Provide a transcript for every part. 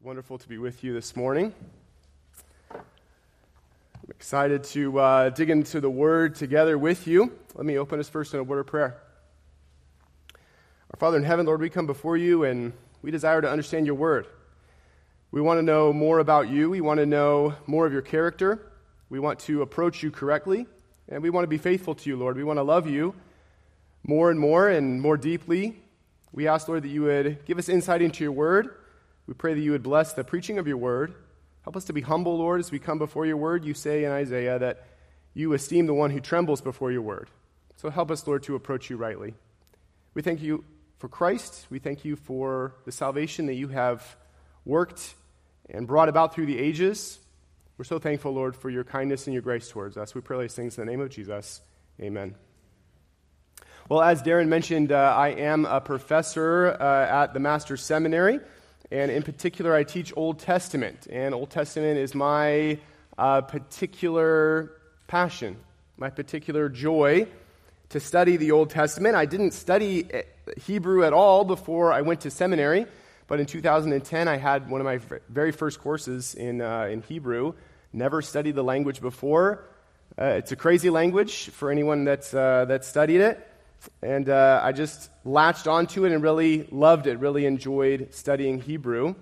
Wonderful to be with you this morning. I'm excited to dig into the Word together with you. Let me open us first in a word of prayer. Our Father in heaven, Lord, we come before you and we desire to understand your Word. We want to know more about you. We want to know more of your character. We want to approach you correctly, and we want to be faithful to you, Lord. We want to love you more and more deeply. We ask, Lord, that you would give us insight into your Word. We pray that you would bless the preaching of your word. Help us to be humble, Lord, as we come before your word. You say in Isaiah that you esteem the one who trembles before your word. So help us, Lord, to approach you rightly. We thank you for Christ. We thank you for the salvation that you have worked and brought about through the ages. We're so thankful, Lord, for your kindness and your grace towards us. We pray these things in the name of Jesus. Amen. Well, as Darren mentioned, I am a professor at the Master's Seminary. And in particular, I teach Old Testament. And Old Testament is my particular passion, my particular joy to study the Old Testament. I didn't study Hebrew at all before I went to seminary. But in 2010, I had one of my very first courses in Hebrew. Never studied the language before. It's a crazy language for anyone that studied it. And I just latched onto it and really loved it, really enjoyed studying Hebrew.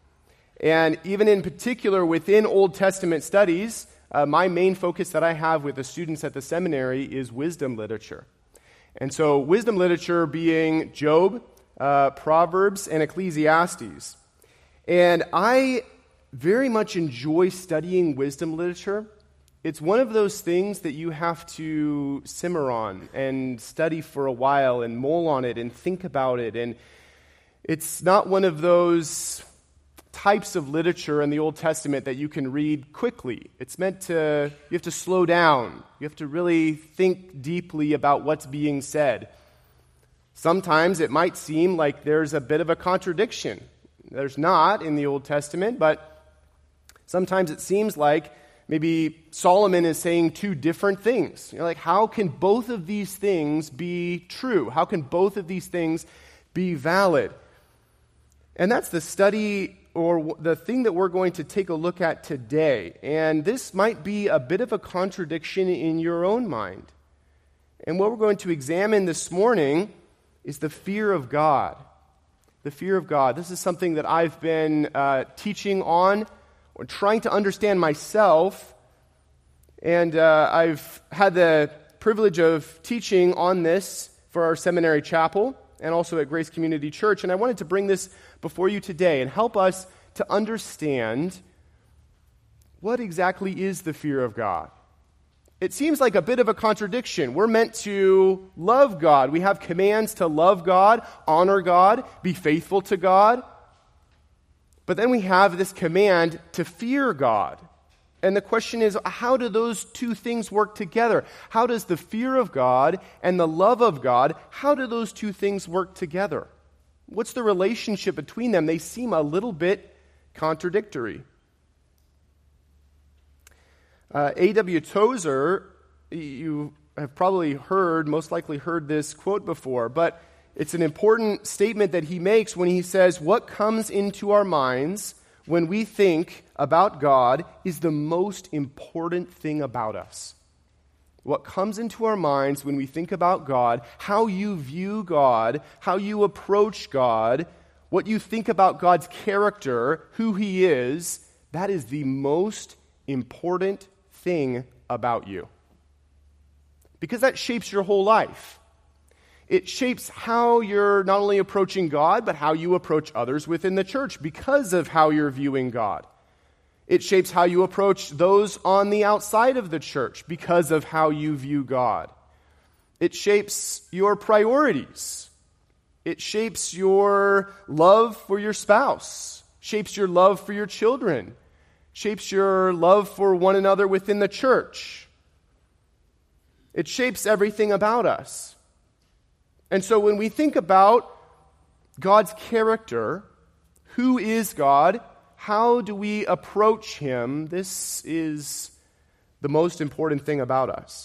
And even in particular, within Old Testament studies, my main focus that I have with the students at the seminary is wisdom literature. And so wisdom literature being Job, Proverbs, and Ecclesiastes. And I very much enjoy studying wisdom literature. It's one of those things that you have to simmer on and study for a while and mull on it and think about it. And it's not one of those types of literature in the Old Testament that you can read quickly. It's meant to, you have to slow down. You have to really think deeply about what's being said. Sometimes it might seem like there's a bit of a contradiction. There's not in the Old Testament, but sometimes it seems like maybe Solomon is saying two different things. Like, how can both of these things be true? How can both of these things be valid? And that's the study or the thing that we're going to take a look at today. And this might be a bit of a contradiction in your own mind. And what we're going to examine this morning is the fear of God. The fear of God. This is something that I've been teaching on or trying to understand myself, and I've had the privilege of teaching on this for our seminary chapel and also at Grace Community Church, and I wanted to bring this before you today and help us to understand what exactly is the fear of God. It seems like a bit of a contradiction. We're meant to love God. We have commands to love God, honor God, be faithful to God. But then we have this command to fear God. And the question is, how do those two things work together? How does the fear of God and the love of God, how do those two things work together? What's the relationship between them? They seem a little bit contradictory. A.W. Tozer, you have probably most likely heard this quote before, but it's an important statement that he makes when he says, what comes into our minds when we think about God is the most important thing about us. What comes into our minds when we think about God, how you view God, how you approach God, what you think about God's character, who he is, that is the most important thing about you. Because that shapes your whole life. It shapes how you're not only approaching God, but how you approach others within the church because of how you're viewing God. It shapes how you approach those on the outside of the church because of how you view God. It shapes your priorities. It shapes your love for your spouse, shapes your love for your children, shapes your love for one another within the church. It shapes everything about us. And so when we think about God's character, who is God, how do we approach him, this is the most important thing about us.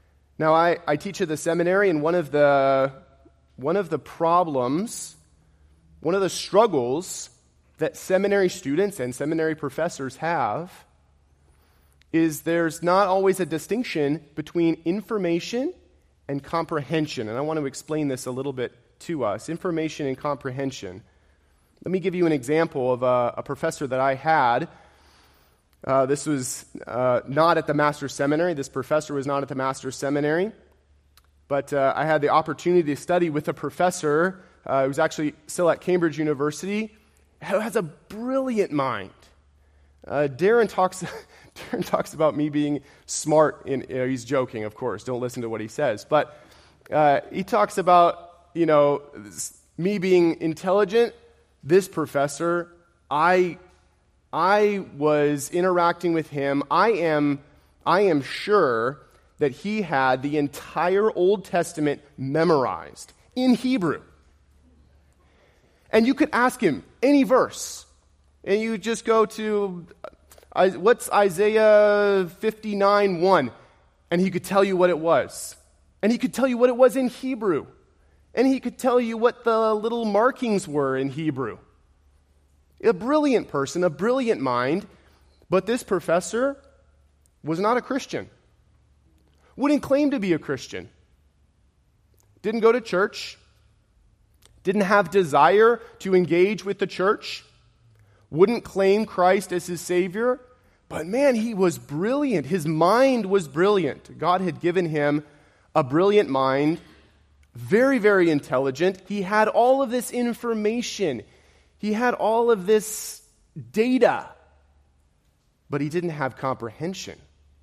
Now, I teach at the seminary, and one of the problems one of the struggles that seminary students and seminary professors have is there's not always a distinction between information and comprehension. And I want to explain this a little bit to us. Information and comprehension. Let me give you an example of a professor that I had. This was not at the Master's Seminary. This professor was not at the Master's Seminary. But I had the opportunity to study with a professor who was actually still at Cambridge University, who has a brilliant mind. Darren talks about me being smart. He's joking, of course. Don't listen to what he says. But he talks about, me being intelligent. This professor, I was interacting with him. I am sure that he had the entire Old Testament memorized in Hebrew. And you could ask him any verse, and you just go to, what's Isaiah 59:1? And he could tell you what it was. And he could tell you what it was in Hebrew. And he could tell you what the little markings were in Hebrew. A brilliant person, a brilliant mind, but this professor was not a Christian. Wouldn't claim to be a Christian. Didn't go to church. Didn't have desire to engage with the church. Wouldn't claim Christ as his Savior. But man, he was brilliant. His mind was brilliant. God had given him a brilliant mind. Very, very intelligent. He had all of this information. He had all of this data. But he didn't have comprehension.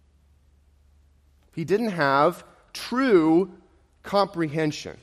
He didn't have true comprehension.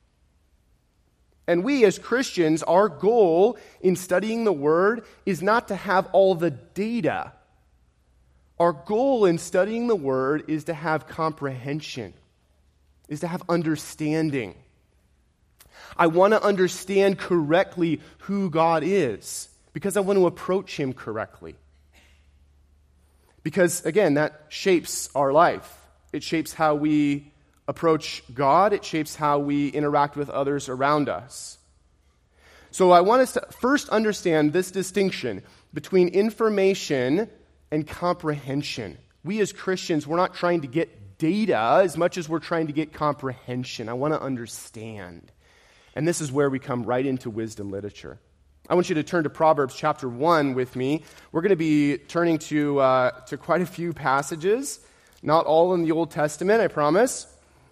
And we as Christians, our goal in studying the Word is not to have all the data. Our goal in studying the Word is to have comprehension, is to have understanding. I want to understand correctly who God is because I want to approach Him correctly. Because, again, that shapes our life. It shapes how we approach God. It shapes how we interact with others around us. So I want us to first understand this distinction between information and comprehension. We as Christians, we're not trying to get data as much as we're trying to get comprehension. I want to understand. And this is where we come right into wisdom literature. I want you to turn to Proverbs chapter 1 with me. We're going to be turning to quite a few passages. Not all in the Old Testament, I promise.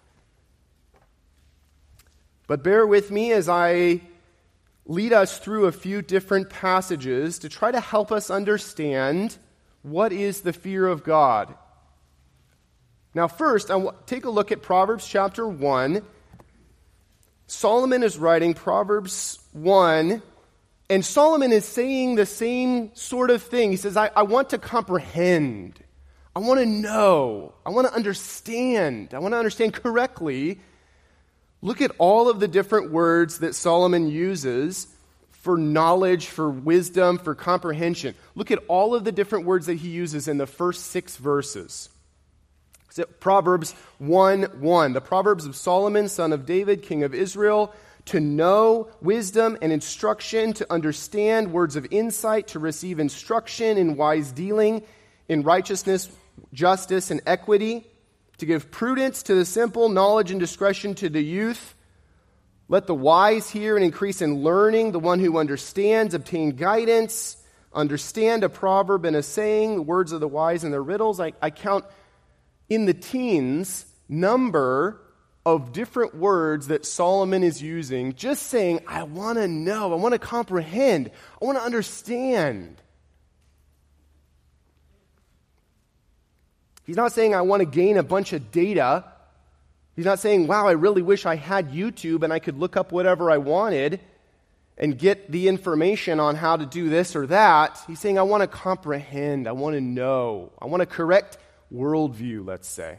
But bear with me as I lead us through a few different passages to try to help us understand what is the fear of God. Now first, take a look at Proverbs chapter 1. Solomon is writing Proverbs 1, and Solomon is saying the same sort of thing. He says, I want to comprehend. I want to know. I want to understand. I want to understand correctly. Look at all of the different words that Solomon uses for knowledge, for wisdom, for comprehension. Look at all of the different words that he uses in the first 6 verses. So Proverbs 1:1, the Proverbs of Solomon, son of David, king of Israel, to know wisdom and instruction, to understand words of insight, to receive instruction in wise dealing, in righteousness, justice, and equity, to give prudence to the simple, knowledge and discretion to the youth. Let the wise hear and increase in learning. The one who understands obtain guidance. Understand a proverb and a saying, the words of the wise and their riddles. I count in the teens number of different words that Solomon is using, just saying, I want to know, I want to comprehend, I want to understand. He's not saying I want to gain a bunch of data. He's not saying, wow, I really wish I had YouTube and I could look up whatever I wanted and get the information on how to do this or that. He's saying, I want to comprehend, I want to know, I want a correct worldview, let's say.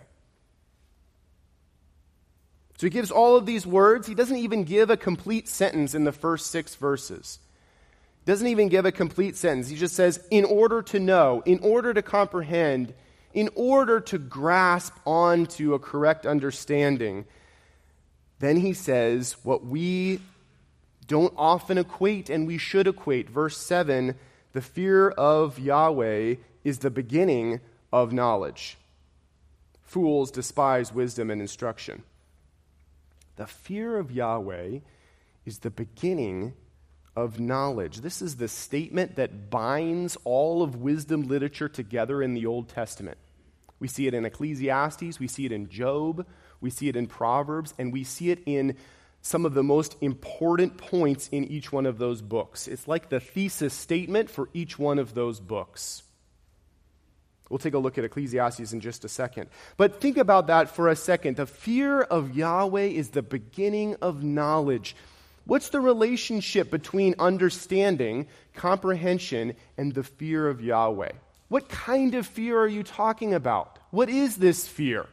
So he gives all of these words. He doesn't even give a complete sentence in the first 6 verses. Doesn't even give a complete sentence. He just says, in order to know, in order to comprehend, in order to grasp onto a correct understanding. Then he says what we don't often equate, and we should equate. Verse 7, the fear of Yahweh is the beginning of knowledge. Fools despise wisdom and instruction. The fear of Yahweh is the beginning of knowledge. This is the statement that binds all of wisdom literature together in the Old Testament. We see it in Ecclesiastes, we see it in Job, we see it in Proverbs, and we see it in some of the most important points in each one of those books. It's like the thesis statement for each one of those books. We'll take a look at Ecclesiastes in just a second. But think about that for a second. The fear of Yahweh is the beginning of knowledge. What's the relationship between understanding, comprehension, and the fear of Yahweh? What kind of fear are you talking about? What is this fear?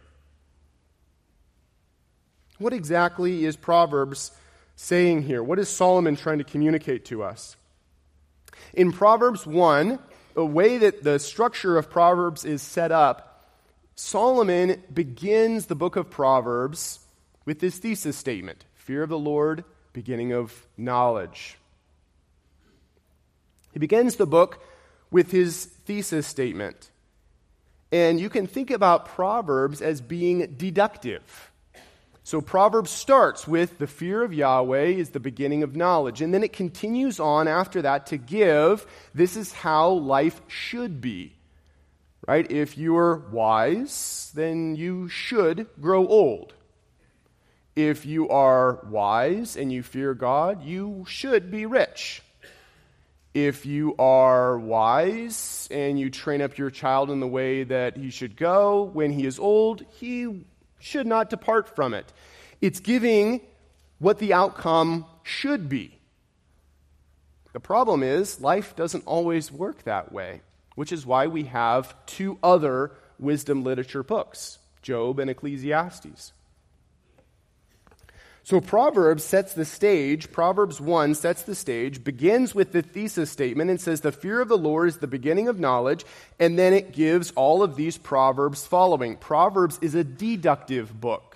What exactly is Proverbs saying here? What is Solomon trying to communicate to us? In Proverbs 1, the way that the structure of Proverbs is set up, Solomon begins the book of Proverbs with this thesis statement: fear of the Lord, beginning of knowledge. He begins the book with his thesis statement. And you can think about Proverbs as being deductive. So Proverbs starts with the fear of Yahweh is the beginning of knowledge. And then it continues on after that to give, this is how life should be. Right? If you are wise, then you should grow old. If you are wise and you fear God, you should be rich. If you are wise and you train up your child in the way that he should go, when he is old, he should not depart from it. It's giving what the outcome should be. The problem is, life doesn't always work that way, which is why we have two other wisdom literature books, Job and Ecclesiastes. So Proverbs sets the stage. Proverbs 1 sets the stage, begins with the thesis statement and says the fear of the Lord is the beginning of knowledge, and then it gives all of these proverbs following. Proverbs is a deductive book.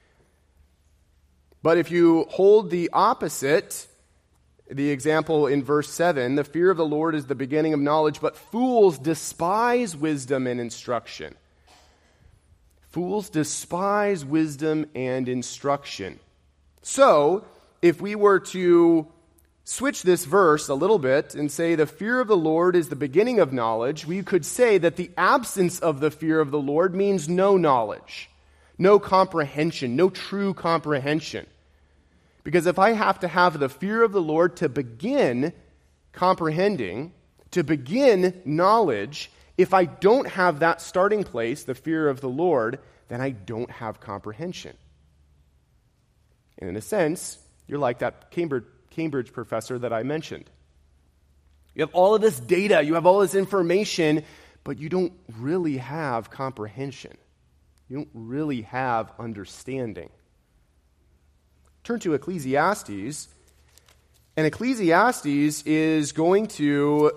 But if you hold the opposite, the example in verse 7, the fear of the Lord is the beginning of knowledge, but fools despise wisdom and instruction. Fools despise wisdom and instruction. So, if we were to switch this verse a little bit and say the fear of the Lord is the beginning of knowledge, we could say that the absence of the fear of the Lord means no knowledge, no comprehension, no true comprehension. Because if I have to have the fear of the Lord to begin comprehending, to begin knowledge, if I don't have that starting place, the fear of the Lord, then I don't have comprehension. And in a sense, you're like that Cambridge professor that I mentioned. You have all of this data, you have all this information, but you don't really have comprehension. You don't really have understanding. Turn to Ecclesiastes, and Ecclesiastes is going to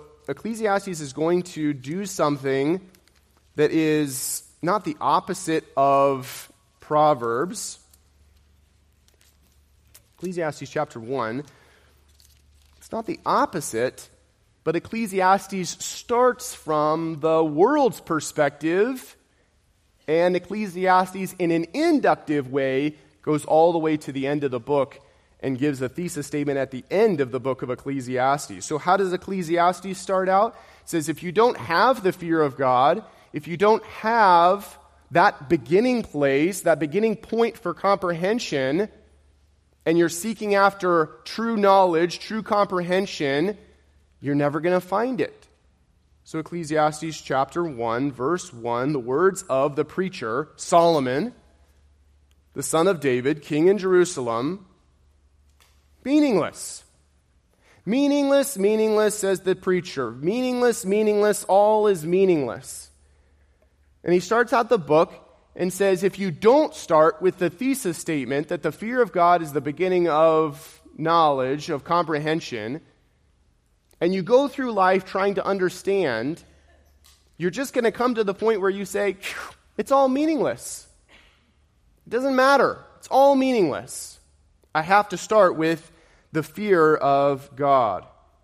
do something that is not the opposite of Proverbs. Ecclesiastes chapter 1, it's not the opposite, but Ecclesiastes starts from the world's perspective, and Ecclesiastes, in an inductive way, goes all the way to the end of the book and gives a thesis statement at the end of the book of Ecclesiastes. So how does Ecclesiastes start out? It says, if you don't have the fear of God, if you don't have that beginning place, that beginning point for comprehension, and you're seeking after true knowledge, true comprehension, you're never going to find it. So Ecclesiastes chapter 1, verse 1, the words of the preacher, Solomon, the son of David, king in Jerusalem, meaningless. Meaningless, meaningless, says the preacher. Meaningless, meaningless, all is meaningless. And he starts out the book and says, if you don't start with the thesis statement that the fear of God is the beginning of knowledge, of comprehension, and you go through life trying to understand, you're just going to come to the point where you say, it's all meaningless. It doesn't matter. It's all meaningless. I have to start with the fear of God.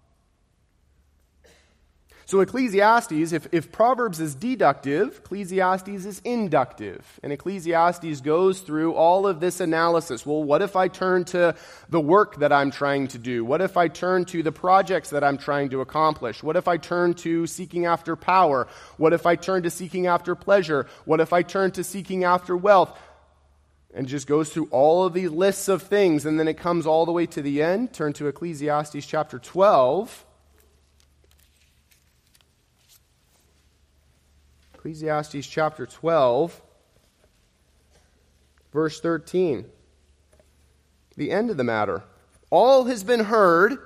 So Ecclesiastes, if Proverbs is deductive, Ecclesiastes is inductive. And Ecclesiastes goes through all of this analysis. Well, what if I turn to the work that I'm trying to do? What if I turn to the projects that I'm trying to accomplish? What if I turn to seeking after power? What if I turn to seeking after pleasure? What if I turn to seeking after wealth? And just goes through all of these lists of things, and then it comes all the way to the end. Turn to Ecclesiastes chapter 12. Ecclesiastes chapter 12, verse 13. The end of the matter. All has been heard.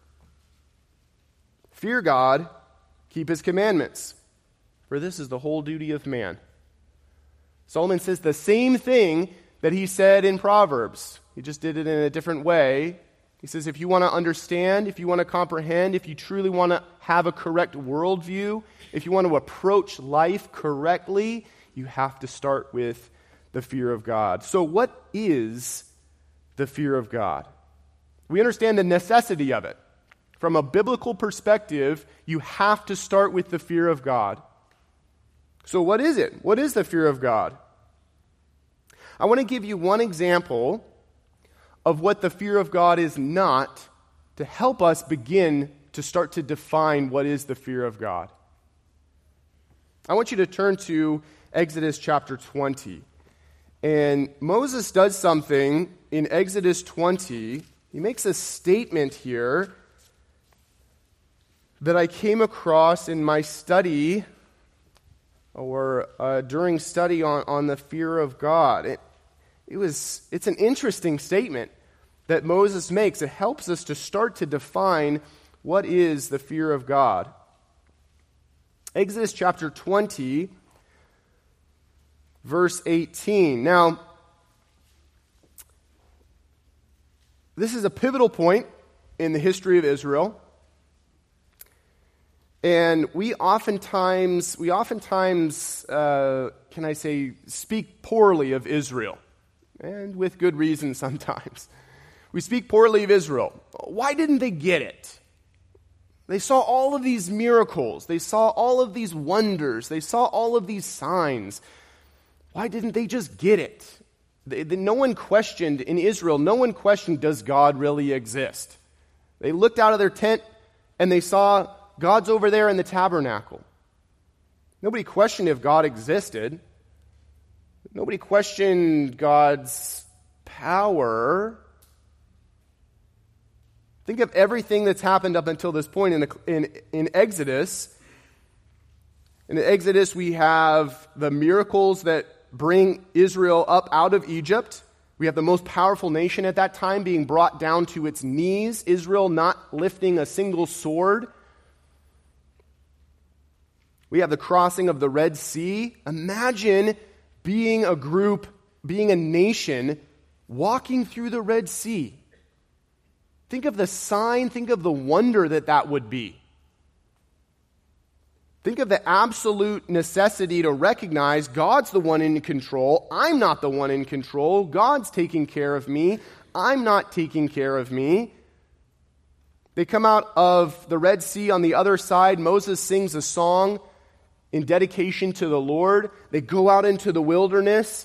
Fear God, keep his commandments, for this is the whole duty of man. Solomon says the same thing that he said in Proverbs. He just did it in a different way. He says if you want to understand, if you want to comprehend, if you truly want to have a correct worldview, if you want to approach life correctly, you have to start with the fear of God. So what is the fear of God? We understand the necessity of it. From a biblical perspective, you have to start with the fear of God. So what is it? What is the fear of God? I want to give you one example of what the fear of God is not to help us begin to start to define what is the fear of God. I want you to turn to Exodus chapter 20. And Moses does something in Exodus 20. He makes a statement here that I came across in my study or during study on the fear of God. It's an interesting statement that Moses makes. It helps us to start to define what is the fear of God. Exodus chapter 20, verse 18. Now, this is a pivotal point in the history of Israel. And we oftentimes, can I say, speak poorly of Israel. And with good reason sometimes. We speak poorly of Israel. Why didn't they get it? They saw all of these miracles. They saw all of these wonders. They saw all of these signs. Why didn't they just get it? No one questioned, in Israel, no one questioned, does God really exist? They looked out of their tent and they saw God's over there in the tabernacle. Nobody questioned if God existed. Nobody questioned God's power. Think of everything that's happened up until this point in Exodus. In Exodus, we have the miracles that bring Israel up out of Egypt. We have the most powerful nation at that time being brought down to its knees. Israel not lifting a single sword. We have the crossing of the Red Sea. Imagine being a group, being a nation, walking through the Red Sea. Think of the sign, think of the wonder that would be. Think of the absolute necessity to recognize God's the one in control. I'm not the one in control. God's taking care of me. I'm not taking care of me. They come out of the Red Sea on the other side. Moses sings a song in dedication to the Lord. They go out into the wilderness.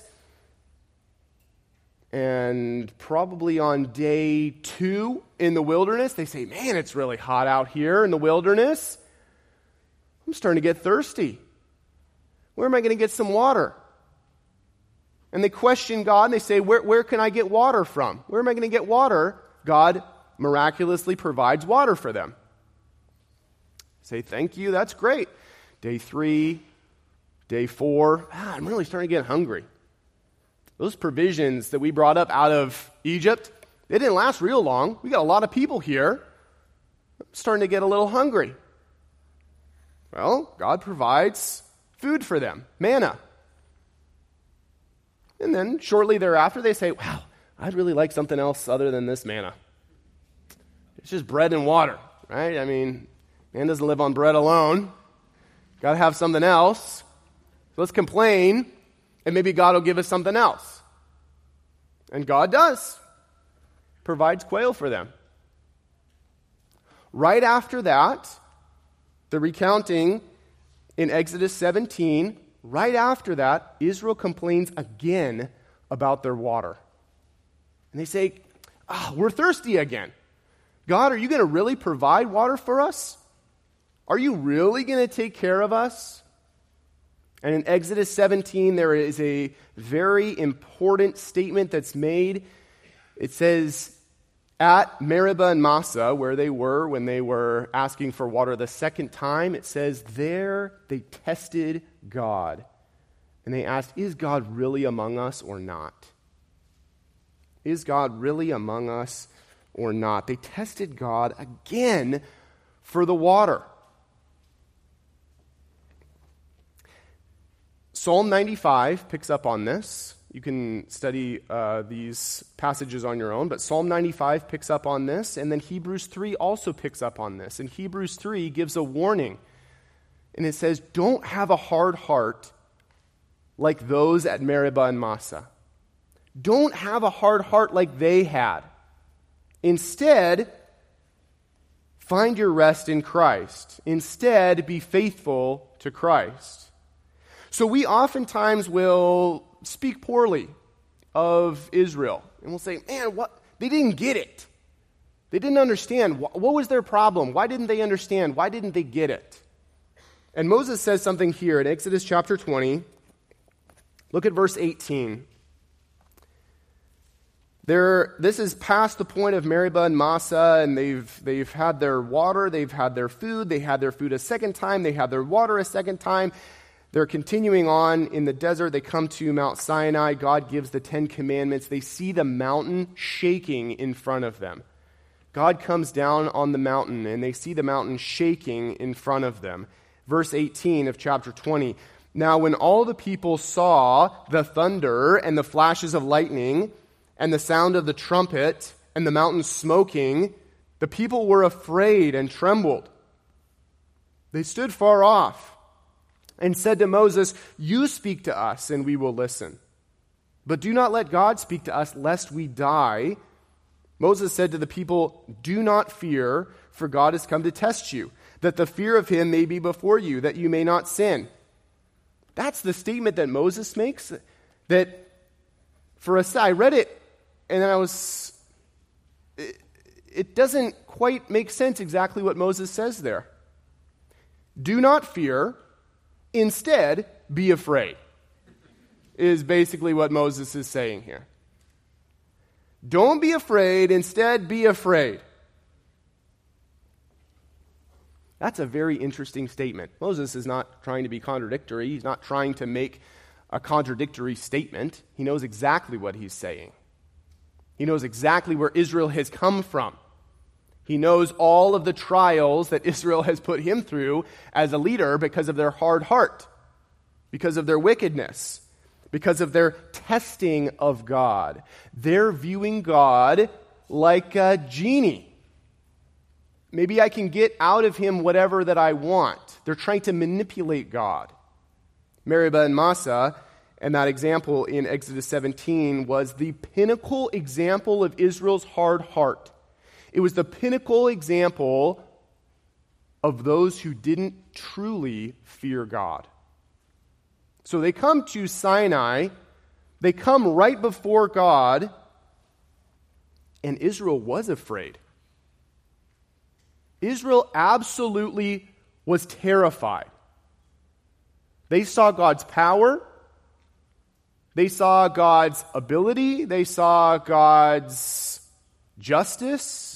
And probably on day 2 in the wilderness, they say, man, it's really hot out here in the wilderness. I'm starting to get thirsty. Where am I going to get some water? And they question God, and they say, where can I get water from? Where am I going to get water? God miraculously provides water for them. Say, thank you, that's great. Day 3, day 4, I'm really starting to get hungry. Those provisions that we brought up out of Egypt, they didn't last real long. We got a lot of people here. I'm starting to get a little hungry. Well, God provides food for them, manna. And then shortly thereafter, they say, wow, I'd really like something else other than this manna. It's just bread and water, right? I mean, man doesn't live on bread alone. Got to have something else. So let's complain, and maybe God will give us something else. And God does. Provides quail for them. right after that, the recounting in Exodus 17, right after that, Israel complains again about their water. And they say, we're thirsty again. God, are you going to really provide water for us? Are you really going to take care of us? And in Exodus 17, there is a very important statement that's made. It says, at Meribah and Massah, where they were when they were asking for water the second time, it says, there they tested God. And they asked, is God really among us or not? Is God really among us or not? They tested God again for the water. Psalm 95 picks up on this. You can study these passages on your own, but Psalm 95 picks up on this, and then Hebrews 3 also picks up on this. And Hebrews 3 gives a warning, and it says, don't have a hard heart like those at Meribah and Massah. Don't have a hard heart like they had. Instead, find your rest in Christ. Instead, be faithful to Christ. So we oftentimes will speak poorly of Israel. And we'll say, man, what? They didn't get it. They didn't understand. What was their problem? Why didn't they understand? Why didn't they get it? And Moses says something here in Exodus chapter 20. Look at verse 18. This is past the point of Meribah and Massah, and they've had their water, they've had their food, they had their food a second time, they had their water a second time. They're continuing on in the desert. They come to Mount Sinai. God gives the 10 Commandments. They see the mountain shaking in front of them. God comes down on the mountain, and they see the mountain shaking in front of them. Verse 18 of chapter 20. Now when all the people saw the thunder and the flashes of lightning and the sound of the trumpet and the mountain smoking, the people were afraid and trembled. They stood far off and said to Moses, you speak to us, and we will listen. But do not let God speak to us, lest we die. Moses said to the people, do not fear, for God has come to test you, that the fear of him may be before you, that you may not sin. That's the statement that Moses makes. That for us, I read it, and it doesn't quite make sense exactly what Moses says there. Do not fear. Instead, be afraid, is basically what Moses is saying here. Don't be afraid, instead be afraid. That's a very interesting statement. Moses is not trying to be contradictory. He's not trying to make a contradictory statement. He knows exactly what he's saying. He knows exactly where Israel has come from. He knows all of the trials that Israel has put him through as a leader because of their hard heart, because of their wickedness, because of their testing of God. They're viewing God like a genie. Maybe I can get out of him whatever that I want. They're trying to manipulate God. Meribah and Massah, and that example in Exodus 17, was the pinnacle example of Israel's hard heart. It was the pinnacle example of those who didn't truly fear God. So they come to Sinai, they come right before God, and Israel was afraid. Israel absolutely was terrified. They saw God's power, they saw God's ability, they saw God's justice.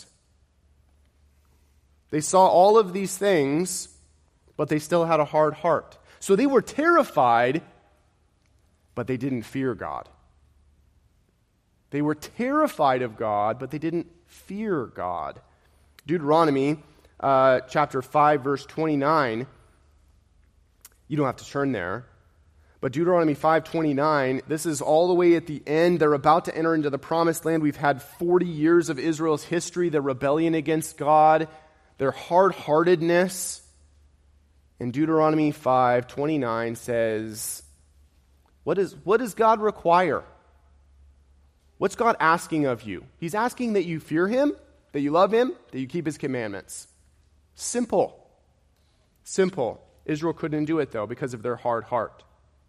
They saw all of these things, but they still had a hard heart. So they were terrified, but they didn't fear God. They were terrified of God, but they didn't fear God. Deuteronomy chapter 5, verse 29. You don't have to turn there. But Deuteronomy 5:29, this is all the way at the end. They're about to enter into the promised land. We've had 40 years of Israel's history, their rebellion against God, their hard-heartedness. And Deuteronomy 5:29 says, what does God require? What's God asking of you? He's asking that you fear him, that you love him, that you keep his commandments. Simple. Simple. Israel couldn't do it, though, because of their hard heart.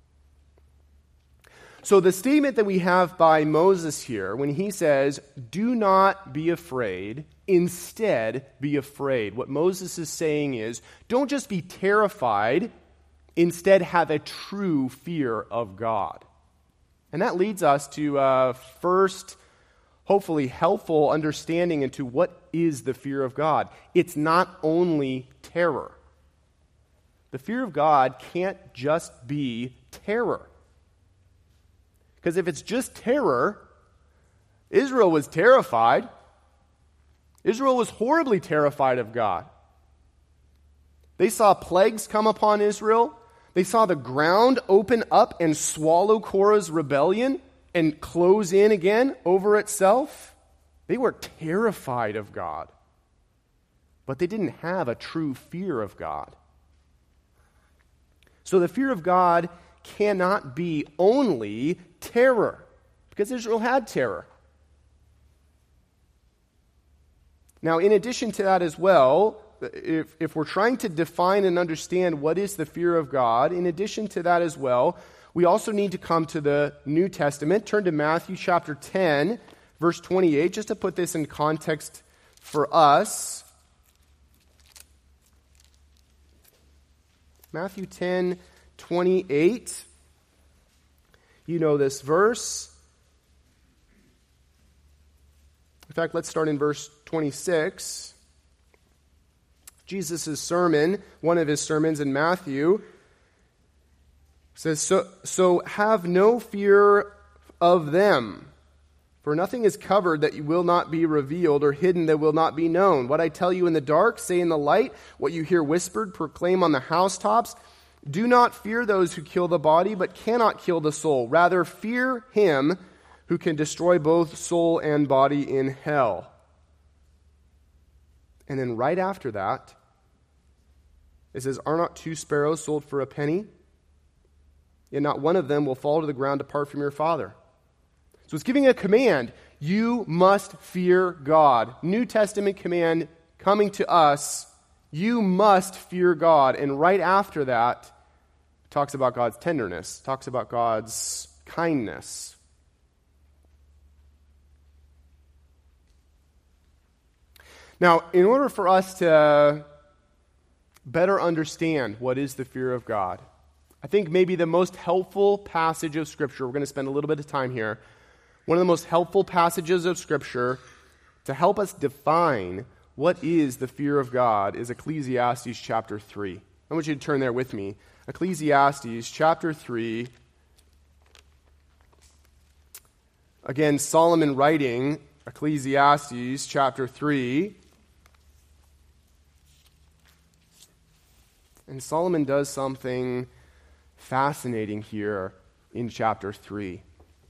So the statement that we have by Moses here, when he says, do not be afraid, instead be afraid. What Moses is saying is, don't just be terrified, instead have a true fear of God. And that leads us to first, hopefully helpful understanding into what is the fear of God. It's not only terror. The fear of God can't just be terror. Because if it's just terror, Israel was terrified. Israel was horribly terrified of God. They saw plagues come upon Israel. They saw the ground open up and swallow Korah's rebellion and close in again over itself. They were terrified of God. But they didn't have a true fear of God. So the fear of God cannot be only terror, because Israel had terror. Now, in addition to that as well, if we're trying to define and understand what is the fear of God, in addition to that as well, we also need to come to the New Testament. Turn to Matthew chapter 10, verse 28, just to put this in context for us. Matthew 10, 28. You know this verse. In fact, let's start in verse 26. Jesus' sermon, one of his sermons in Matthew, says, So have no fear of them, for nothing is covered that will not be revealed, or hidden that will not be known. What I tell you in the dark, say in the light. What you hear whispered, proclaim on the housetops. Do not fear those who kill the body, but cannot kill the soul. Rather, fear him who can destroy both soul and body in hell. And then right after that, it says, Are not 2 sparrows sold for a penny? Yet not one of them will fall to the ground apart from your Father. So it's giving a command. You must fear God. New Testament command coming to us. You must fear God. And right after that, it talks about God's tenderness, talks about God's kindness. Now, in order for us to better understand what is the fear of God, I think maybe the most helpful passage of Scripture, we're going to spend a little bit of time here, one of the most helpful passages of Scripture to help us define what is the fear of God is Ecclesiastes chapter 3. I want you to turn there with me. Ecclesiastes chapter 3. Again, Solomon writing, Ecclesiastes chapter 3. And Solomon does something fascinating here in chapter 3.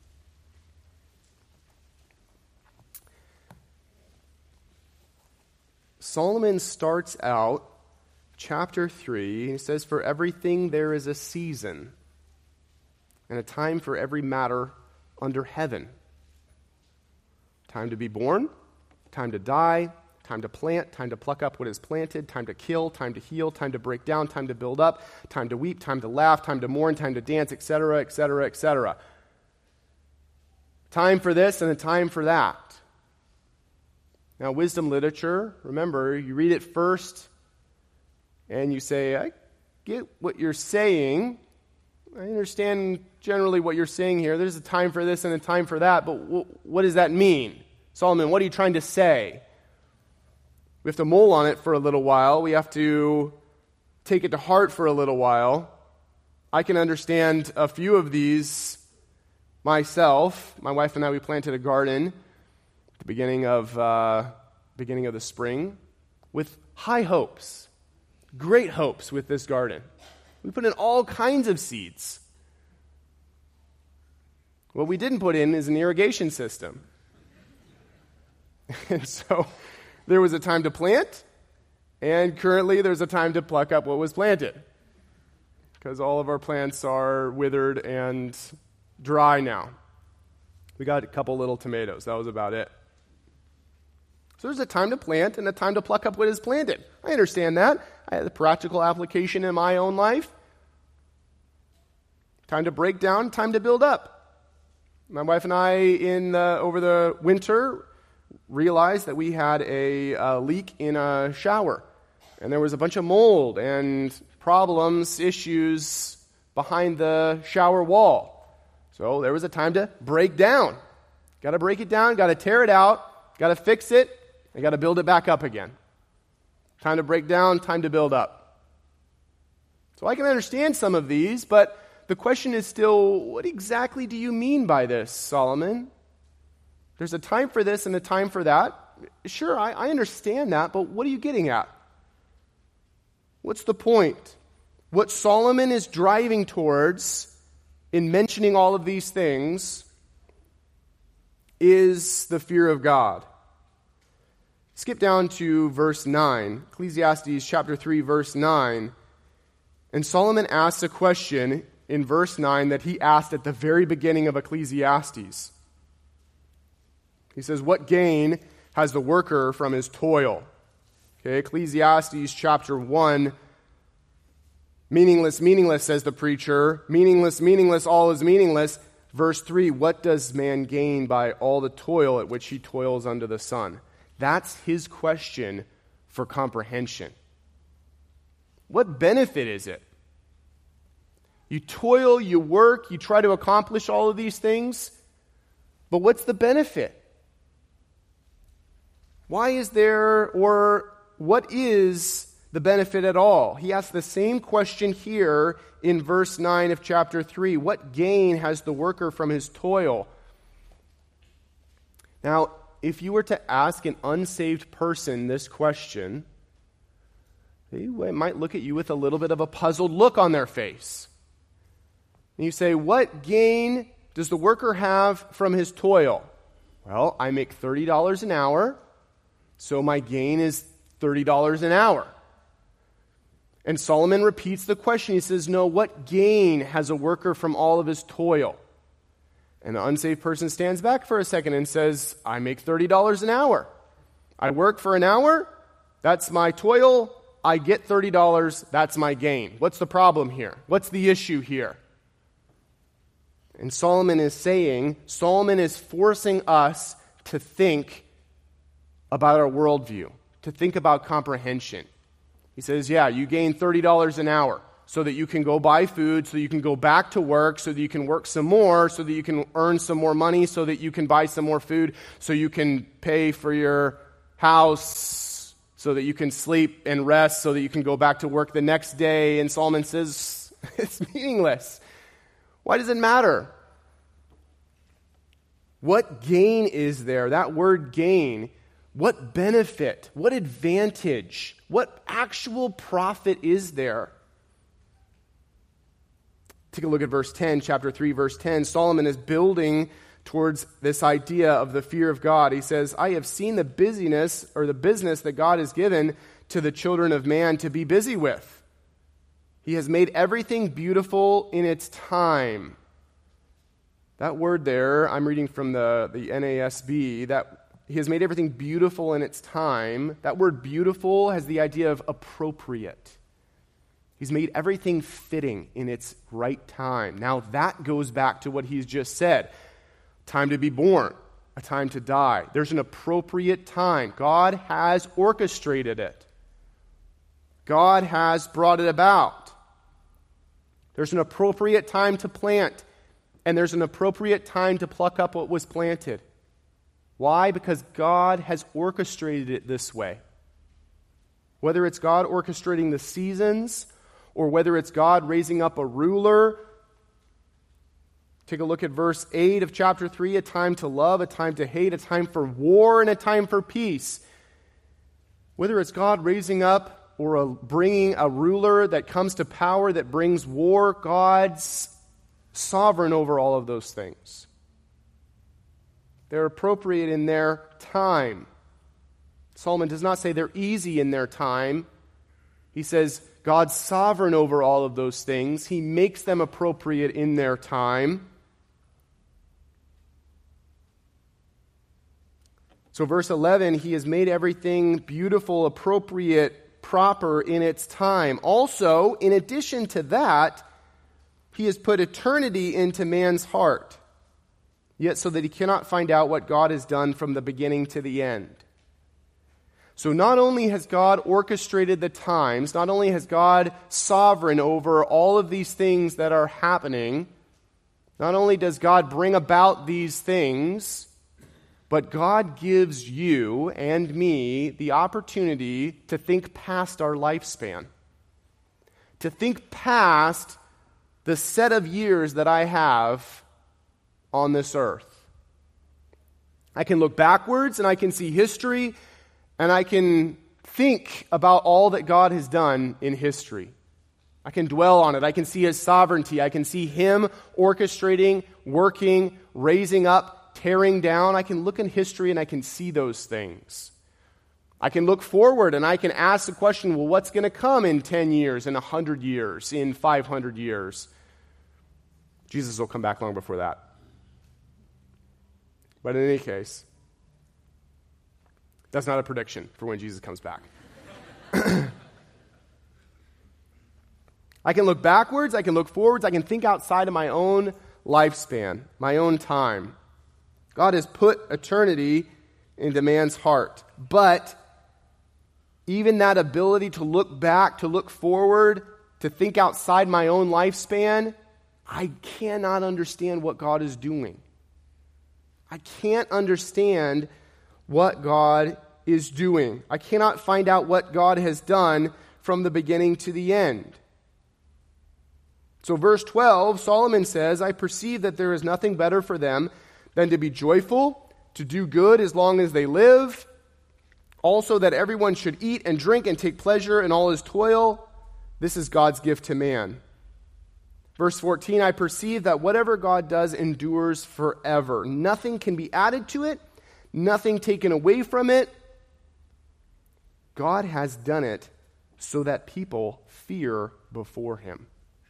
Solomon starts out chapter 3, he says, For everything there is a season, and a time for every matter under heaven. Time to be born, time to die, time to plant, time to pluck up what is planted, time to kill, time to heal, time to break down, time to build up, time to weep, time to laugh, time to mourn, time to dance, etc., etc., etc. Time for this and a time for that. Now, wisdom literature, remember, you read it first and you say, I get what you're saying. I understand generally what you're saying here. There's a time for this and a time for that, but what does that mean? Solomon, what are you trying to say? We have to mull on it for a little while. We have to take it to heart for a little while. I can understand a few of these myself. My wife and I, we planted a garden at the beginning of the spring with high hopes, great hopes with this garden. We put in all kinds of seeds. What we didn't put in is an irrigation system. And so there was a time to plant, and currently there's a time to pluck up what was planted, because all of our plants are withered and dry now. We got a couple little tomatoes. That was about it. So there's a time to plant and a time to pluck up what is planted. I understand that. I have the practical application in my own life. Time to break down, time to build up. My wife and I, over the winter, realized that we had a leak in a shower. And there was a bunch of mold and problems, issues behind the shower wall. So there was a time to break down. Got to break it down, got to tear it out, got to fix it, and got to build it back up again. Time to break down, time to build up. So I can understand some of these, but the question is still, what exactly do you mean by this, Solomon? There's a time for this and a time for that. Sure, I understand that, but what are you getting at? What's the point? What Solomon is driving towards in mentioning all of these things is the fear of God. Skip down to verse 9, Ecclesiastes chapter 3, verse 9. And Solomon asks a question in verse 9 that he asked at the very beginning of Ecclesiastes. He says, what gain has the worker from his toil? Okay, Ecclesiastes chapter 1, meaningless, meaningless, says the preacher. Meaningless, meaningless, all is meaningless. Verse 3, what does man gain by all the toil at which he toils under the sun? That's his question for comprehension. What benefit is it? You toil, you work, you try to accomplish all of these things, but what's the benefit? Why is there, or what is the benefit at all? He asks the same question here in verse 9 of chapter 3. What gain has the worker from his toil? Now, if you were to ask an unsaved person this question, they might look at you with a little bit of a puzzled look on their face. And you say, what gain does the worker have from his toil? Well, I make $30 an hour, so my gain is $30 an hour. And Solomon repeats the question. He says, no, what gain has a worker from all of his toil? And the unsaved person stands back for a second and says, I make $30 an hour. I work for an hour. That's my toil. I get $30. That's my gain. What's the problem here? What's the issue here? And Solomon is forcing us to think about our worldview, to think about comprehension. He says, yeah, you gain $30 an hour so that you can go buy food, so you can go back to work, so that you can work some more, so that you can earn some more money, so that you can buy some more food, so you can pay for your house, so that you can sleep and rest, so that you can go back to work the next day. And Solomon says, it's meaningless. Why does it matter? What gain is there? That word gain, what benefit, what advantage, what actual profit is there? Take a look at verse 10, chapter 3, verse 10. Solomon is building towards this idea of the fear of God. He says, I have seen the busyness or the business that God has given to the children of man to be busy with. He has made everything beautiful in its time. That word there, I'm reading from the NASB, that he has made everything beautiful in its time. That word beautiful has the idea of appropriate. He's made everything fitting in its right time. Now that goes back to what he's just said. Time to be born, a time to die. There's an appropriate time. God has orchestrated it. God has brought it about. There's an appropriate time to plant, and there's an appropriate time to pluck up what was planted. Why? Because God has orchestrated it this way. Whether it's God orchestrating the seasons, or whether it's God raising up a ruler. Take a look at verse 8 of chapter 3, a time to love, a time to hate, a time for war, and a time for peace. Whether it's God raising up or bringing a ruler that comes to power that brings war, God's sovereign over all of those things. They're appropriate in their time. Solomon does not say they're easy in their time. He says God's sovereign over all of those things. He makes them appropriate in their time. So verse 11, he has made everything beautiful, appropriate, proper in its time. Also, in addition to that, he has put eternity into man's heart, yet so that he cannot find out what God has done from the beginning to the end. So not only has God orchestrated the times, not only has God sovereign over all of these things that are happening, not only does God bring about these things, but God gives you and me the opportunity to think past our lifespan, to think past the set of years that I have on this earth. I can look backwards and I can see history, and I can think about all that God has done in history. I can dwell on it. I can see His sovereignty. I can see Him orchestrating, working, raising up, tearing down. I can look in history and I can see those things. I can look forward and I can ask the question, well, what's going to come in 10 years, in 100 years, in 500 years? Jesus will come back long before that. But in any case, that's not a prediction for when Jesus comes back. I can look backwards, I can look forwards, I can think outside of my own lifespan, my own time. God has put eternity into man's heart. But even that ability to look back, to look forward, to think outside my own lifespan, I cannot understand what God is doing. I can't understand what God is doing. I cannot find out what God has done from the beginning to the end. So verse 12, Solomon says, I perceive that there is nothing better for them than to be joyful, to do good as long as they live. Also that everyone should eat and drink and take pleasure in all his toil. This is God's gift to man. Verse 14, I perceive that whatever God does endures forever. Nothing can be added to it, nothing taken away from it. God has done it so that people fear before Him.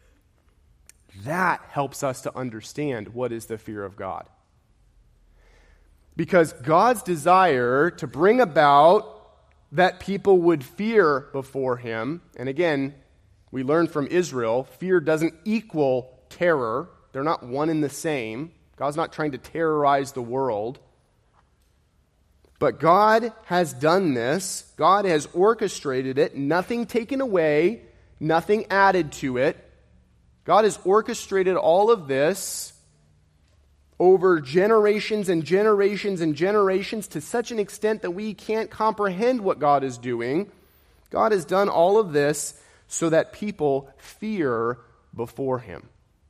That helps us to understand what is the fear of God. Because God's desire to bring about that people would fear before Him, and again, we learn from Israel, fear doesn't equal terror. They're not one and the same. God's not trying to terrorize the world. But God has done this. God has orchestrated it. Nothing taken away, nothing added to it. God has orchestrated all of this over generations and generations and generations to such an extent that we can't comprehend what God is doing. God has done all of this so that people fear before Him.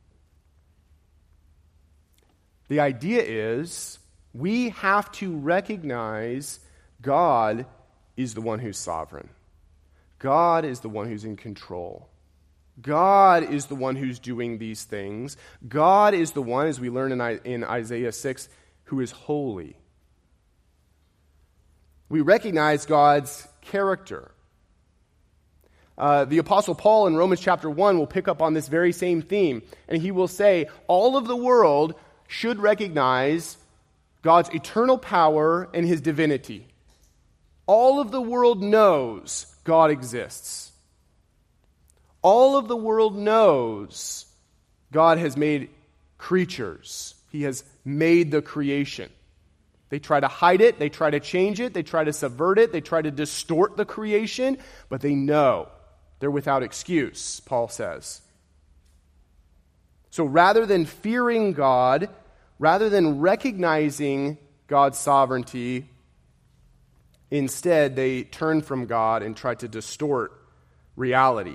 The idea is we have to recognize God is the one who's sovereign. God is the one who's in control. God is the one who's doing these things. God is the one, as we learn in Isaiah 6, who is holy. We recognize God's character. The Apostle Paul in Romans chapter 1 will pick up on this very same theme, and he will say, all of the world should recognize God's eternal power and His divinity. All of the world knows God exists. All of the world knows God has made creatures. He has made the creation. They try to hide it, they try to change it, they try to subvert it, they try to distort the creation, but they know they're without excuse, Paul says. So rather than fearing God, rather than recognizing God's sovereignty, instead they turn from God and try to distort reality.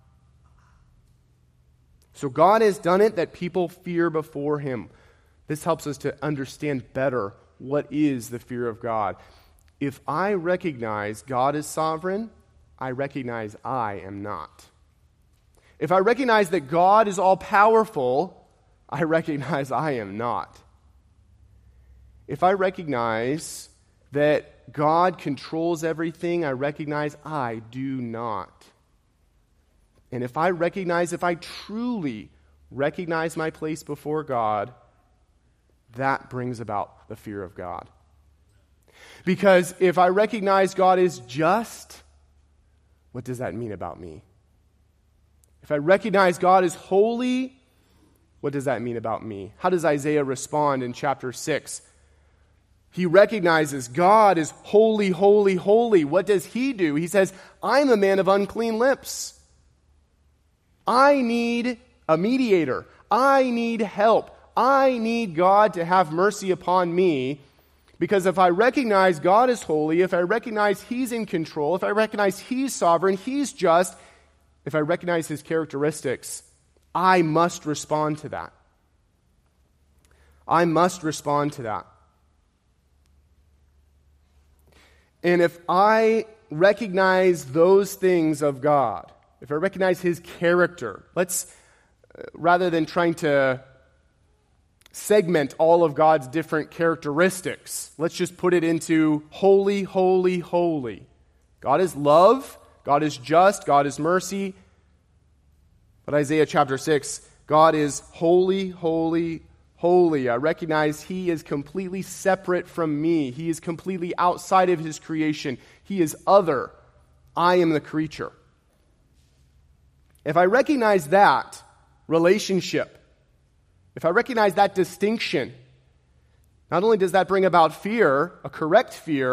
So God has done it that people fear before Him. This helps us to understand better what is the fear of God. If I recognize God is sovereign, I recognize I am not. If I recognize that God is all-powerful, I recognize I am not. If I recognize that God controls everything, I recognize I do not. And if I truly recognize my place before God, that brings about the fear of God. Because if I recognize God is just, what does that mean about me? If I recognize God is holy, what does that mean about me? How does Isaiah respond in chapter 6? He recognizes God is holy, holy, holy. What does he do? He says, I'm a man of unclean lips. I need a mediator. I need help. I need God to have mercy upon me. Because if I recognize God is holy, if I recognize he's in control, if I recognize he's sovereign, he's just, if I recognize his characteristics, I must respond to that. I must respond to that. And if I recognize those things of God, if I recognize his character, rather than trying to segment all of God's different characteristics, let's just put it into holy, holy, holy. God is love, God is just, God is mercy. But Isaiah chapter 6, God is holy, holy, holy. I recognize he is completely separate from me. He is completely outside of his creation. He is other. I am the creature. If I recognize that relationship, if I recognize that distinction, not only does that bring about fear, a correct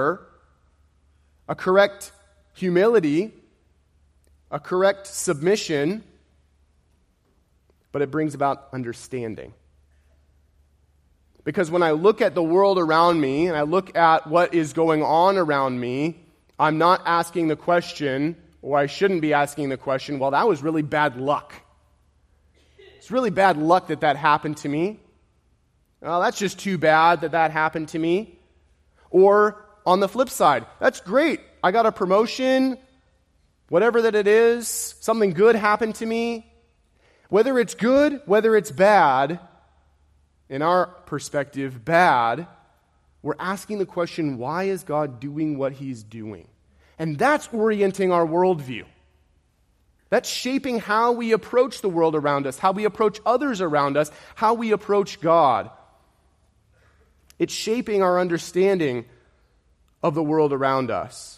humility, a correct submission, but it brings about understanding. Because when I look at the world around me and I look at what is going on around me, I'm not asking the question, or I shouldn't be asking the question, well, that was really bad luck. It's really bad luck that happened to me. Well, that's just too bad that happened to me. Or on the flip side, that's great. I got a promotion, whatever that it is, something good happened to me. Whether it's good, whether it's bad, in our perspective, bad, we're asking the question, why is God doing what he's doing? And that's orienting our worldview. That's shaping how we approach the world around us, how we approach others around us, how we approach God. It's shaping our understanding of the world around us.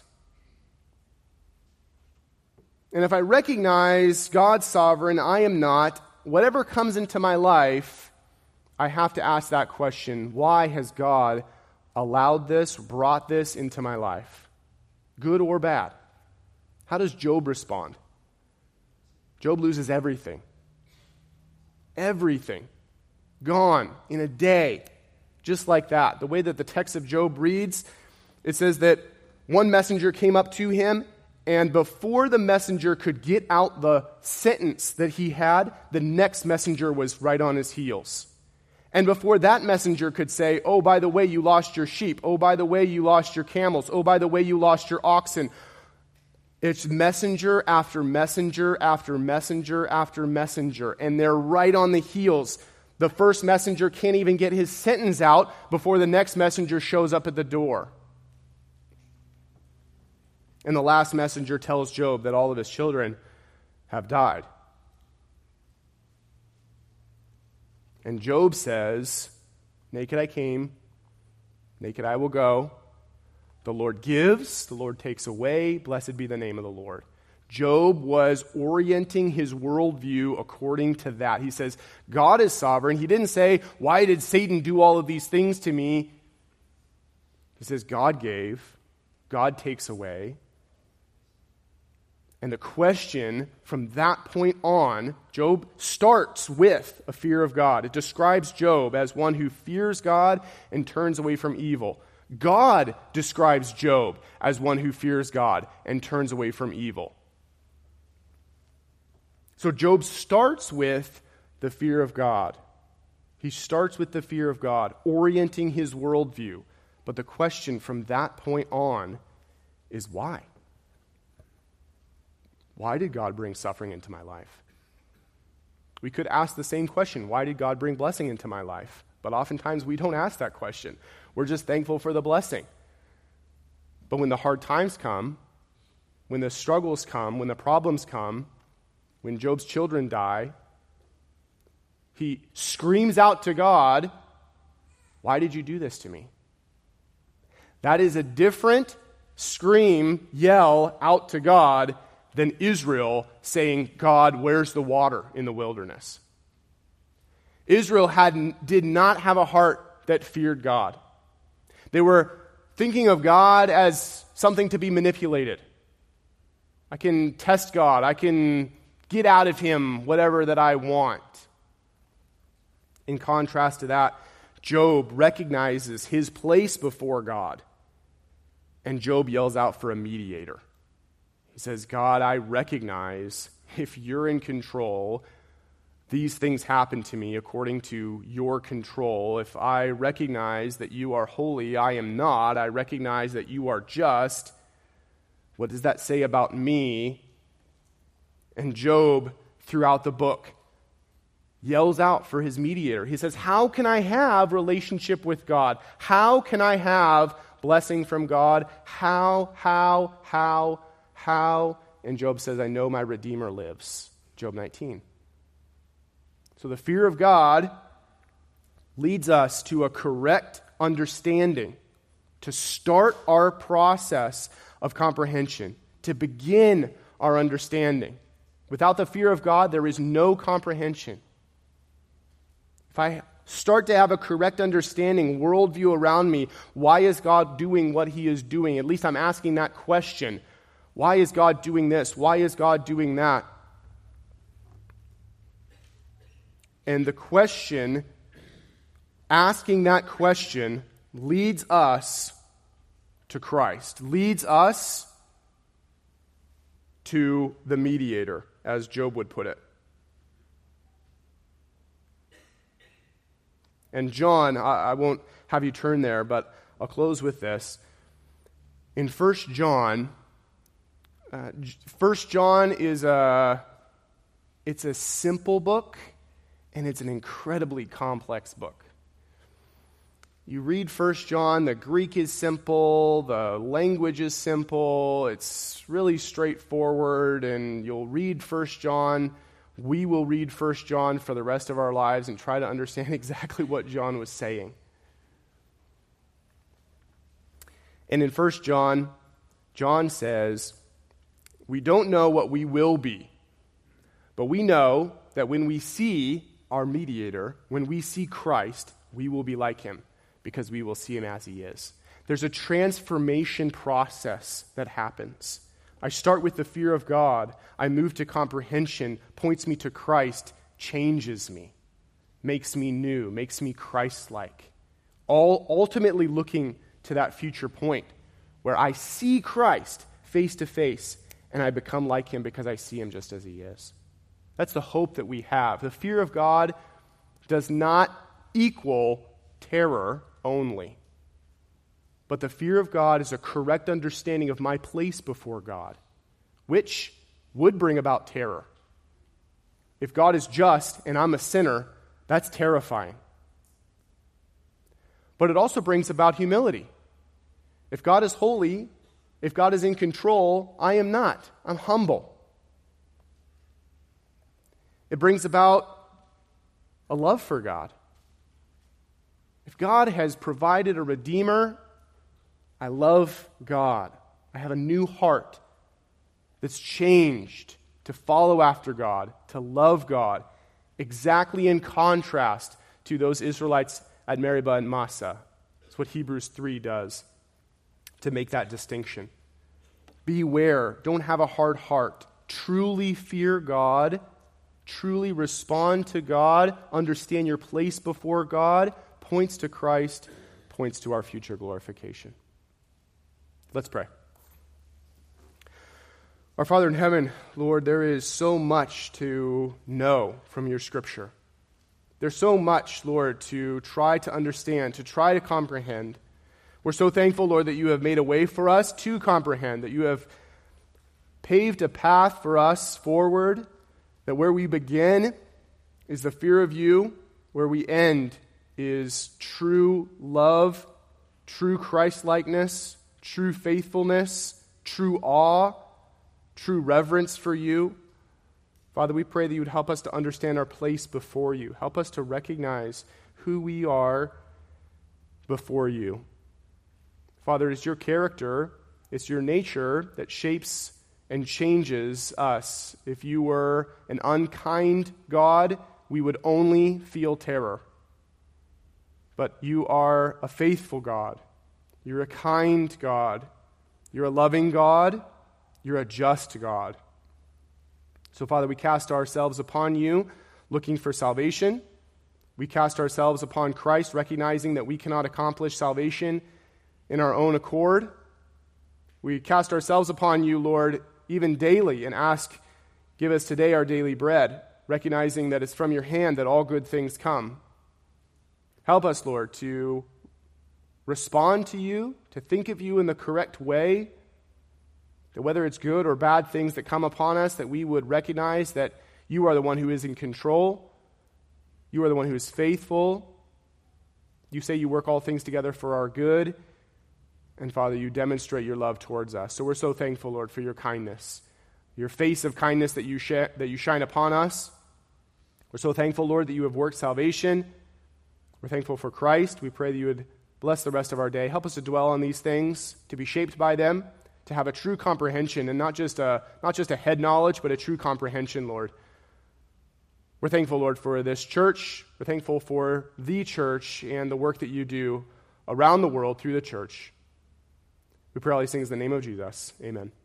And if I recognize God's sovereign, I am not, whatever comes into my life, I have to ask that question, why has God allowed this, brought this into my life? Good or bad? How does Job respond? Job loses everything. Everything. Gone in a day. Just like that. The way that the text of Job reads, it says that one messenger came up to him, and before the messenger could get out the sentence that he had, the next messenger was right on his heels. And before that messenger could say, oh, by the way, you lost your sheep. Oh, by the way, you lost your camels. Oh, by the way, you lost your oxen. It's messenger after messenger after messenger after messenger. And they're right on the heels. The first messenger can't even get his sentence out before the next messenger shows up at the door. And the last messenger tells Job that all of his children have died. And Job says, naked I came, naked I will go. The Lord gives, the Lord takes away. Blessed be the name of the Lord. Job was orienting his worldview according to that. He says, God is sovereign. He didn't say, why did Satan do all of these things to me? He says, God gave, God takes away. And the question from that point on, Job starts with a fear of God. It describes Job as one who fears God and turns away from evil. God describes Job as one who fears God and turns away from evil. So Job starts with the fear of God. He starts with the fear of God, orienting his worldview. But the question from that point on is why? Why did God bring suffering into my life? We could ask the same question, why did God bring blessing into my life? But oftentimes we don't ask that question. We're just thankful for the blessing. But when the hard times come, when the struggles come, when the problems come, when Job's children die, he screams out to God, why did you do this to me? That is a different scream, yell out to God than Israel saying, God, where's the water in the wilderness? Israel did not have a heart that feared God. They were thinking of God as something to be manipulated. I can test God. I can get out of him whatever that I want. In contrast to that, Job recognizes his place before God. And Job yells out for a mediator. He says, God, I recognize if you're in control, these things happen to me according to your control. If I recognize that you are holy, I am not. I recognize that you are just. What does that say about me? And Job, throughout the book, yells out for his mediator. He says, how can I have relationship with God? How can I have blessing from God? How? And Job says, I know my Redeemer lives. Job 19. So the fear of God leads us to a correct understanding, to start our process of comprehension, to begin our understanding. Without the fear of God, there is no comprehension. If I start to have a correct understanding, worldview around me, why is God doing what he is doing? At least I'm asking that question. Why is God doing this? Why is God doing that? And the question, asking that question, leads us to Christ, leads us to the mediator, as Job would put it. And John, I won't have you turn there, but I'll close with this. In 1 John, 1 John is it's a simple book, and it's an incredibly complex book. You read 1 John, the Greek is simple, the language is simple, it's really straightforward, and you'll read 1 John. We will read 1 John for the rest of our lives and try to understand exactly what John was saying. And in 1 John, John says, we don't know what we will be, but we know that when we see our mediator, when we see Christ, we will be like him because we will see him as he is. There's a transformation process that happens. I start with the fear of God. I move to comprehension, points me to Christ, changes me, makes me new, makes me Christ-like. All ultimately looking to that future point where I see Christ face to face and I become like him because I see him just as he is. That's the hope that we have. The fear of God does not equal terror only. But the fear of God is a correct understanding of my place before God, which would bring about terror. If God is just and I'm a sinner, that's terrifying. But it also brings about humility. If God is holy, if God is in control, I am not. I'm humble. It brings about a love for God. If God has provided a Redeemer, I love God. I have a new heart that's changed to follow after God, to love God, exactly in contrast to those Israelites at Meribah and Massah. That's what Hebrews 3 does to make that distinction. Beware, don't have a hard heart. Truly fear God, truly respond to God, understand your place before God, points to Christ, points to our future glorification. Let's pray. Our Father in heaven, Lord, there is so much to know from your Scripture. There's so much, Lord, to try to understand, to try to comprehend. We're so thankful, Lord, that you have made a way for us to comprehend, that you have paved a path for us forward, that where we begin is the fear of you, where we end is true love, true Christ-likeness, true faithfulness, true awe, true reverence for you. Father, we pray that you would help us to understand our place before you. Help us to recognize who we are before you. Father, it's your character, it's your nature that shapes and changes us. If you were an unkind God, we would only feel terror. But you are a faithful God. You're a kind God. You're a loving God. You're a just God. So, Father, we cast ourselves upon you, looking for salvation. We cast ourselves upon Christ, recognizing that we cannot accomplish salvation in our own accord. We cast ourselves upon you, Lord, even daily, and ask, give us today our daily bread, recognizing that it's from your hand that all good things come. Help us, Lord, to respond to you, to think of you in the correct way, that whether it's good or bad things that come upon us, that we would recognize that you are the one who is in control. You are the one who is faithful. You say you work all things together for our good. And Father, you demonstrate your love towards us. So we're so thankful, Lord, for your kindness, your face of kindness that you shine upon us. We're so thankful, Lord, that you have worked salvation. We're thankful for Christ. We pray that you would bless the rest of our day. Help us to dwell on these things, to be shaped by them, to have a true comprehension, and not just a head knowledge, but a true comprehension, Lord. We're thankful, Lord, for this church. We're thankful for the church and the work that you do around the world through the church. We pray all these things in the name of Jesus. Amen.